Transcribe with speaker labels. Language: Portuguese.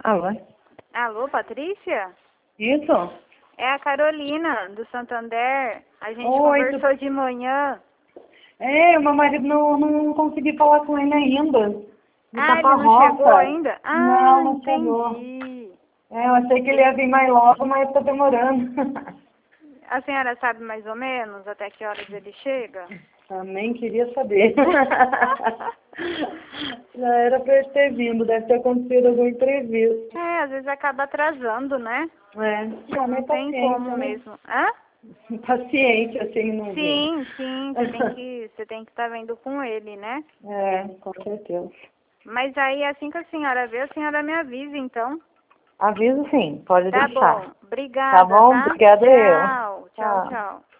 Speaker 1: Alô?
Speaker 2: Alô, Patrícia?
Speaker 1: Isso?
Speaker 2: É a Carolina, do Santander. A gente
Speaker 1: Oi,
Speaker 2: conversou de manhã.
Speaker 1: Meu marido não consegui falar com ele ainda. Ele tá
Speaker 2: Ah,
Speaker 1: pra
Speaker 2: ele não chegou
Speaker 1: roça.
Speaker 2: ainda? Ah,
Speaker 1: Não chegou.
Speaker 2: entendi.
Speaker 1: Eu achei que ele ia vir mais logo, mas tá demorando.
Speaker 2: A senhora sabe mais ou menos até que horas ele chega?
Speaker 1: Também queria saber. Já era pra ele ter vindo, deve ter acontecido algum imprevisto.
Speaker 2: É, às vezes acaba atrasando, né?
Speaker 1: Não,
Speaker 2: Não
Speaker 1: mas
Speaker 2: tem como
Speaker 1: paciência, né?
Speaker 2: mesmo. Hã?
Speaker 1: Paciência, assim, não vem.
Speaker 2: Sim, você tem que estar vendo com ele, né?
Speaker 1: Com certeza.
Speaker 2: Mas aí, assim que a senhora vê, a senhora me avisa, então.
Speaker 1: Aviso sim, pode
Speaker 2: Tá
Speaker 1: deixar.
Speaker 2: bom.
Speaker 1: Tá
Speaker 2: Obrigada,
Speaker 1: bom?
Speaker 2: tá?
Speaker 1: Obrigada eu.
Speaker 2: Tchau, tchau,
Speaker 1: Tchau.
Speaker 2: tchau.